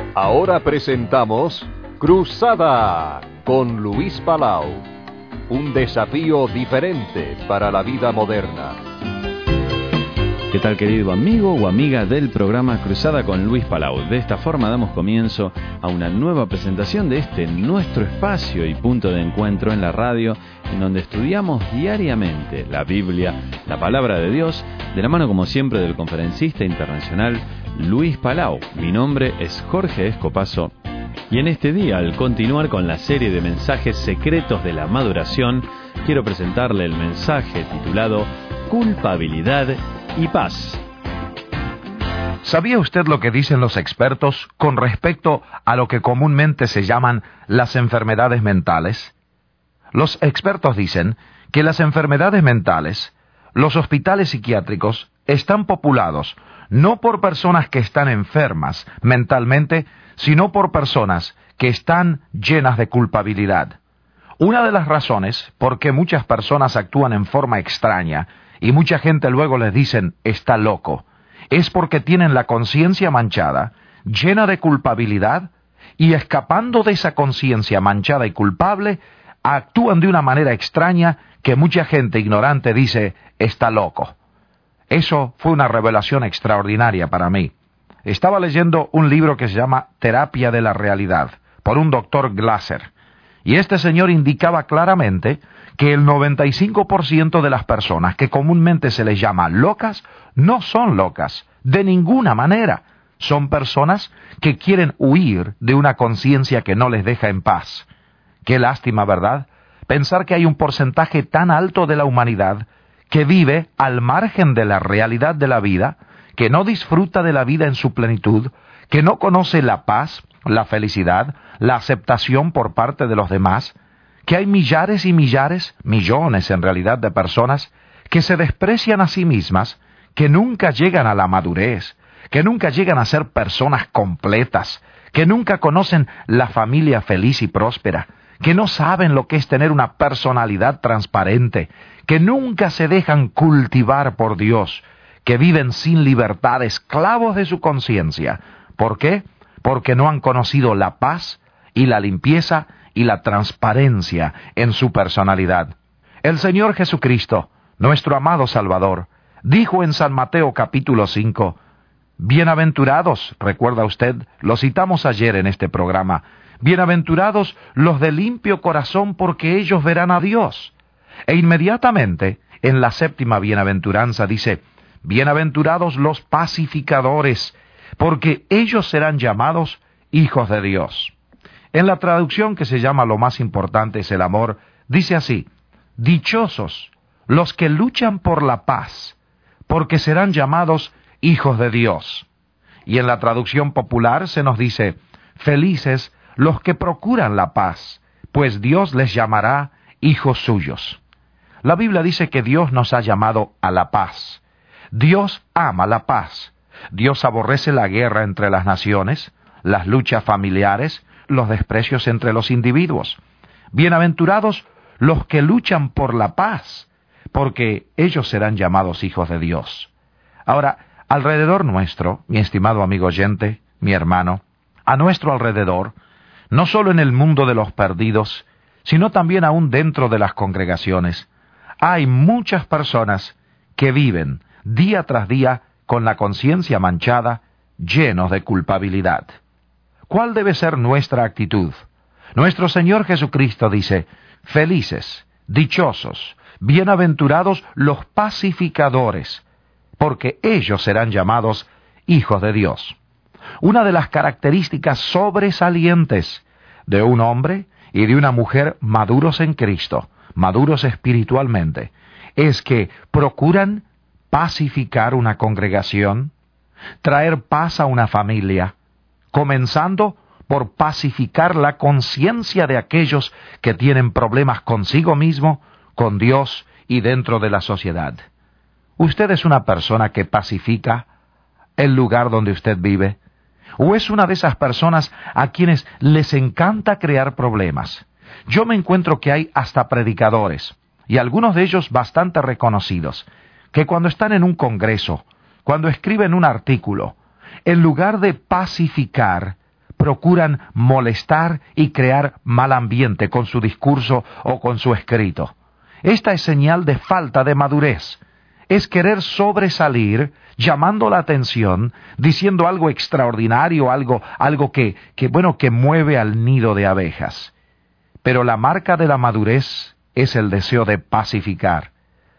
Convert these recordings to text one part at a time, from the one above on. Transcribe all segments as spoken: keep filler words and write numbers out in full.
Ahora presentamos Cruzada con Luis Palau. Un desafío diferente para la vida moderna. ¿Qué tal, querido amigo o amiga del programa Cruzada con Luis Palau? De esta forma damos comienzo a una nueva presentación de este nuestro espacio y punto de encuentro en la radio, en donde estudiamos diariamente la Biblia, la Palabra de Dios, de la mano como siempre del conferencista internacional Luis Palau. Mi nombre es Jorge Escopazo y en este día, al continuar con la serie de mensajes secretos de la maduración, quiero presentarle el mensaje titulado Culpabilidad y Paz. ¿Sabía usted lo que dicen los expertos con respecto a lo que comúnmente se llaman las enfermedades mentales? Los expertos dicen que las enfermedades mentales, los hospitales psiquiátricos, están populados no por personas que están enfermas mentalmente, sino por personas que están llenas de culpabilidad. Una de las razones por qué muchas personas actúan en forma extraña y mucha gente luego les dicen está loco, es porque tienen la conciencia manchada, llena de culpabilidad, y escapando de esa conciencia manchada y culpable, actúan de una manera extraña que mucha gente ignorante dice está loco. Eso fue una revelación extraordinaria para mí. Estaba leyendo un libro que se llama Terapia de la Realidad, por un doctor Glasser, y este señor indicaba claramente que el noventa y cinco por ciento de las personas que comúnmente se les llama locas, no son locas, de ninguna manera. Son personas que quieren huir de una conciencia que no les deja en paz. Qué lástima, ¿verdad? Pensar que hay un porcentaje tan alto de la humanidad que vive al margen de la realidad de la vida, que no disfruta de la vida en su plenitud, que no conoce la paz, la felicidad, la aceptación por parte de los demás, que hay millares y millares, millones en realidad, de personas que se desprecian a sí mismas, que nunca llegan a la madurez, que nunca llegan a ser personas completas, que nunca conocen la familia feliz y próspera, que no saben lo que es tener una personalidad transparente, que nunca se dejan cultivar por Dios, que viven sin libertad, esclavos de su conciencia. ¿Por qué? Porque no han conocido la paz y la limpieza y la transparencia en su personalidad. El Señor Jesucristo, nuestro amado Salvador, dijo en San Mateo capítulo cinco, bienaventurados, recuerda usted, lo citamos ayer en este programa, bienaventurados los de limpio corazón porque ellos verán a Dios. E inmediatamente, en la séptima bienaventuranza dice, bienaventurados los pacificadores, porque ellos serán llamados hijos de Dios. En la traducción que se llama Lo más importante es el amor, dice así, dichosos los que luchan por la paz, porque serán llamados hijos de Dios. Y en la traducción popular se nos dice, felices los que procuran la paz, pues Dios les llamará hijos suyos. La Biblia dice que Dios nos ha llamado a la paz. Dios ama la paz. Dios aborrece la guerra entre las naciones, las luchas familiares, los desprecios entre los individuos. Bienaventurados los que luchan por la paz, porque ellos serán llamados hijos de Dios. Ahora, alrededor nuestro, mi estimado amigo oyente, mi hermano, a nuestro alrededor, no solo en el mundo de los perdidos, sino también aún dentro de las congregaciones, hay muchas personas que viven día tras día con la conciencia manchada, llenos de culpabilidad. ¿Cuál debe ser nuestra actitud? Nuestro Señor Jesucristo dice, felices, dichosos, bienaventurados los pacificadores, porque ellos serán llamados hijos de Dios. Una de las características sobresalientes de un hombre y de una mujer maduros en Cristo, maduros espiritualmente, es que procuran pacificar una congregación, traer paz a una familia, comenzando por pacificar la conciencia de aquellos que tienen problemas consigo mismo, con Dios y dentro de la sociedad. ¿Usted es una persona que pacifica el lugar donde usted vive? ¿O es una de esas personas a quienes les encanta crear problemas? Yo me encuentro que hay hasta predicadores, y algunos de ellos bastante reconocidos, que cuando están en un congreso, cuando escriben un artículo, en lugar de pacificar, procuran molestar y crear mal ambiente con su discurso o con su escrito. Esta es señal de falta de madurez. Es querer sobresalir, llamando la atención, diciendo algo extraordinario, algo, algo que, que, bueno, que mueve al nido de abejas. Pero la marca de la madurez es el deseo de pacificar.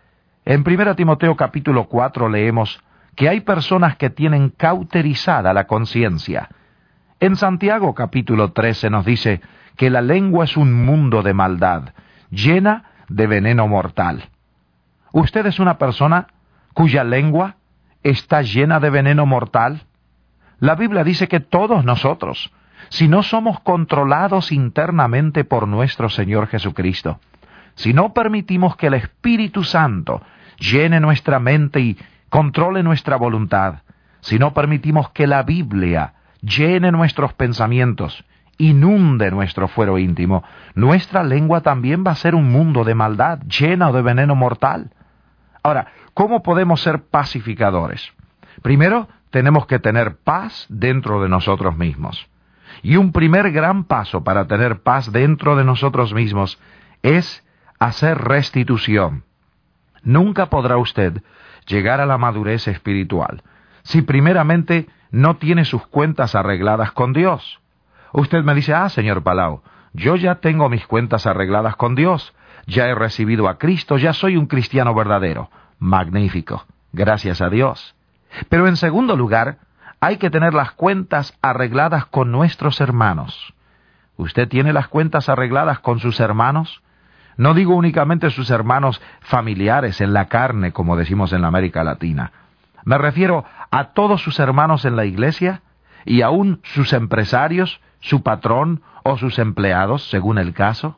En primera Timoteo capítulo cuatro leemos que hay personas que tienen cauterizada la conciencia. En Santiago capítulo trece nos dice que la lengua es un mundo de maldad, llena de veneno mortal. ¿Usted es una persona cuya lengua está llena de veneno mortal? La Biblia dice que todos nosotros, si no somos controlados internamente por nuestro Señor Jesucristo, si no permitimos que el Espíritu Santo llene nuestra mente y controle nuestra voluntad, si no permitimos que la Biblia llene nuestros pensamientos, inunde nuestro fuero íntimo, nuestra lengua también va a ser un mundo de maldad, llena de veneno mortal. Ahora, ¿cómo podemos ser pacificadores? Primero, tenemos que tener paz dentro de nosotros mismos. Y un primer gran paso para tener paz dentro de nosotros mismos es hacer restitución. Nunca podrá usted llegar a la madurez espiritual si primeramente no tiene sus cuentas arregladas con Dios. Usted me dice, ah, señor Palau, yo ya tengo mis cuentas arregladas con Dios, ya he recibido a Cristo, ya soy un cristiano verdadero. Magnífico, gracias a Dios. Pero en segundo lugar, hay que tener las cuentas arregladas con nuestros hermanos. ¿Usted tiene las cuentas arregladas con sus hermanos? No digo únicamente sus hermanos familiares en la carne, como decimos en la América Latina. Me refiero a todos sus hermanos en la iglesia y aún sus empresarios, su patrón o sus empleados, según el caso.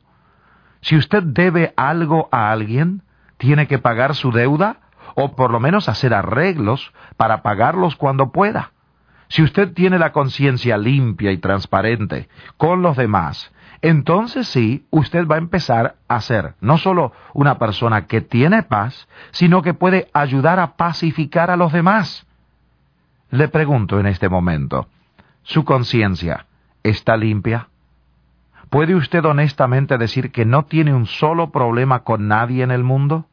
Si usted debe algo a alguien, tiene que pagar su deuda o por lo menos hacer arreglos para pagarlos cuando pueda. Si usted tiene la conciencia limpia y transparente con los demás, entonces sí, usted va a empezar a ser no solo una persona que tiene paz, sino que puede ayudar a pacificar a los demás. Le pregunto en este momento, ¿su conciencia está limpia? ¿Puede usted honestamente decir que no tiene un solo problema con nadie en el mundo?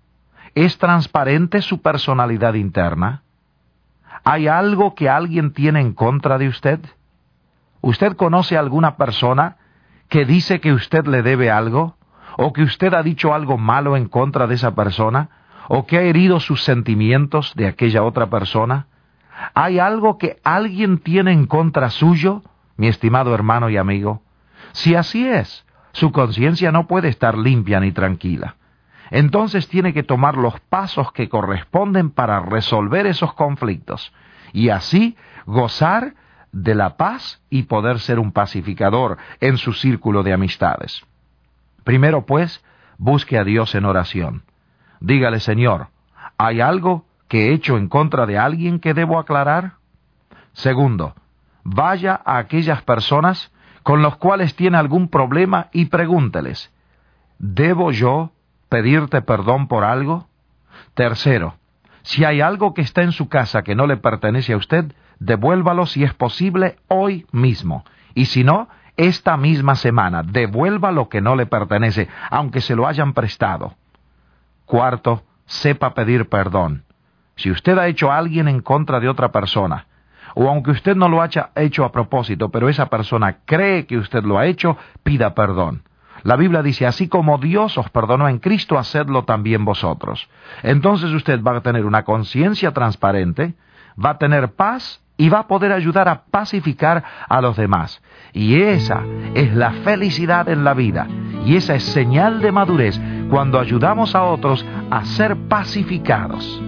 ¿Es transparente su personalidad interna? ¿Hay algo que alguien tiene en contra de usted? ¿Usted conoce a alguna persona que dice que usted le debe algo? ¿O que usted ha dicho algo malo en contra de esa persona? ¿O que ha herido sus sentimientos de aquella otra persona? ¿Hay algo que alguien tiene en contra suyo, mi estimado hermano y amigo? Si así es, su conciencia no puede estar limpia ni tranquila. Entonces tiene que tomar los pasos que corresponden para resolver esos conflictos y así gozar de la paz y poder ser un pacificador en su círculo de amistades. Primero, pues, busque a Dios en oración. Dígale, Señor, ¿hay algo que he hecho en contra de alguien que debo aclarar? Segundo, vaya a aquellas personas con las cuales tiene algún problema y pregúnteles, ¿debo yo pedirte perdón por algo? Tercero, si hay algo que está en su casa que no le pertenece a usted, devuélvalo si es posible hoy mismo. Y si no, esta misma semana, devuelva lo que no le pertenece, aunque se lo hayan prestado. Cuarto, sepa pedir perdón. Si usted ha hecho a alguien en contra de otra persona, o aunque usted no lo haya hecho a propósito, pero esa persona cree que usted lo ha hecho, pida perdón. La Biblia dice, así como Dios os perdonó en Cristo, hacedlo también vosotros. Entonces usted va a tener una conciencia transparente, va a tener paz y va a poder ayudar a pacificar a los demás. Y esa es la felicidad en la vida. Y esa es señal de madurez cuando ayudamos a otros a ser pacificados.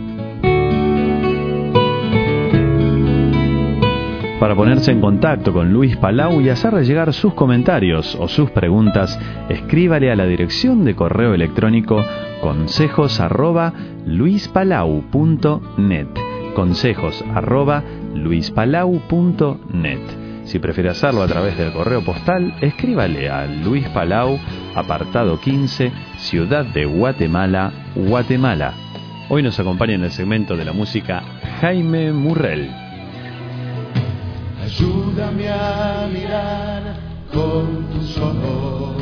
Para ponerse en contacto con Luis Palau y hacerle llegar sus comentarios o sus preguntas, escríbale a la dirección de correo electrónico consejos arroba luispalau punto net. Consejos arroba luispalau punto net. Si prefiere hacerlo a través del correo postal, escríbale a Luis Palau, apartado quince, Ciudad de Guatemala, Guatemala. Hoy nos acompaña en el segmento de la música Jaime Murrell. Ayúdame a mirar con tus ojos.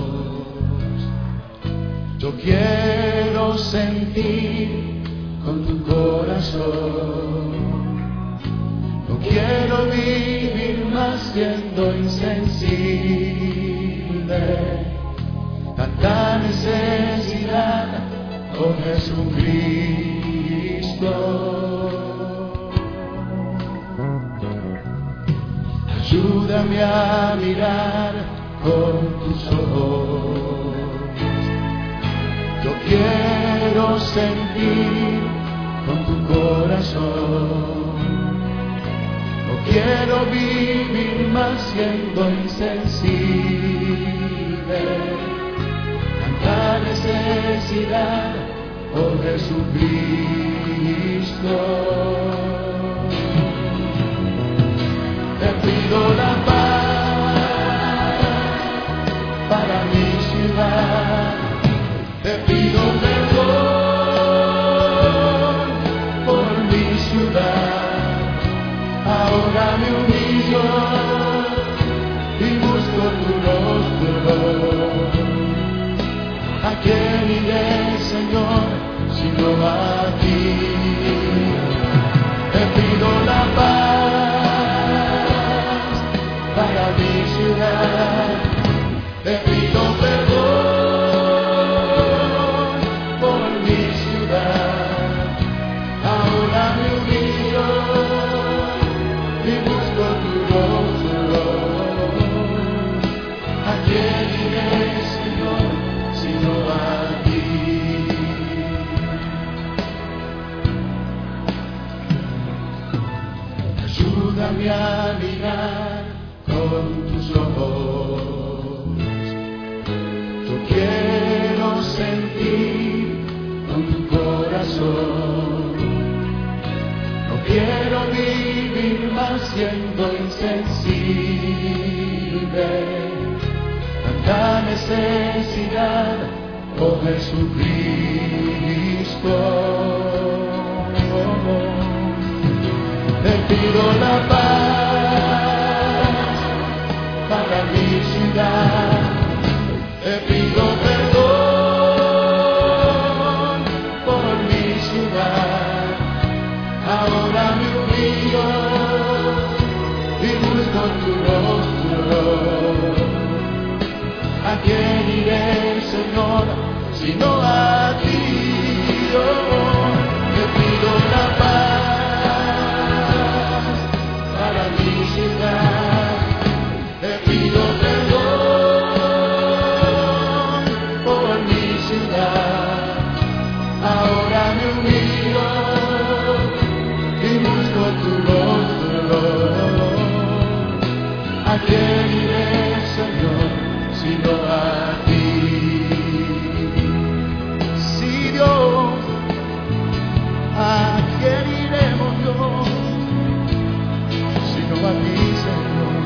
Yo quiero sentir con tu corazón. No quiero vivir más siendo insensible. Tanta necesidad, oh Jesucristo. Ayúdame a mirar con tus ojos. Yo quiero sentir con tu corazón. No quiero vivir más siendo insensible. Tanta necesidad, oh Jesucristo. Te pido la paz para mi ciudad. Te pido perdón por mi ciudad. Ahora me humillo y busco tu rostro. ¿A quién iré, Señor, sino a ti? Te pido la paz para mi ciudad. Te pido perdón por mi ciudad. Ahora me humillo y busco tu rostro. ¿A quién iré, Señor, sino a ti? Ayúdame a mirar con tus ojos. Yo quiero sentir con tu corazón. No quiero vivir más siendo insensible. Tanta necesidad, oh Jesucristo. Te pido la paz para mi ciudad. Te pido perdón por mi ciudad. Ahora me humillo y busco tu rostro. ¿A quién iré, Señor, sino a ti? Oh, te pido la paz para mi ciudad. Te pido perdón por mi ciudad. Ahora me humillo y busco tu rostro. ¿A quién iré, Señor, sino a ti? Sí, Dios, ¿a quién iremos, Dios, sino a ti, Señor?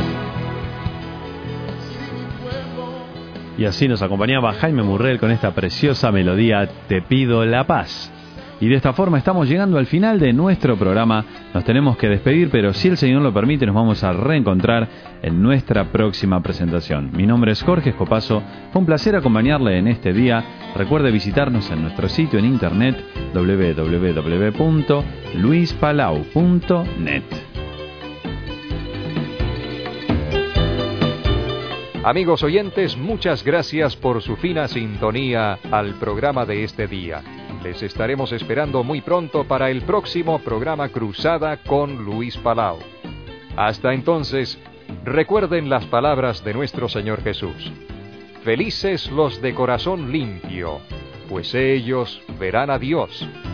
Si mi pueblo... Y así nos acompañaba Jaime Murrell con esta preciosa melodía Te pido la paz. Y de esta forma estamos llegando al final de nuestro programa. Nos tenemos que despedir, pero si el Señor lo permite nos vamos a reencontrar en nuestra próxima presentación. Mi nombre es Jorge Escopazo. Fue un placer acompañarle en este día. Recuerde visitarnos en nuestro sitio en internet doble u doble u doble u punto luis palau punto net. Amigos oyentes, muchas gracias por su fina sintonía al programa de este día. Les estaremos esperando muy pronto para el próximo programa Cruzada con Luis Palau. Hasta entonces, recuerden las palabras de nuestro Señor Jesús. Felices los de corazón limpio, pues ellos verán a Dios.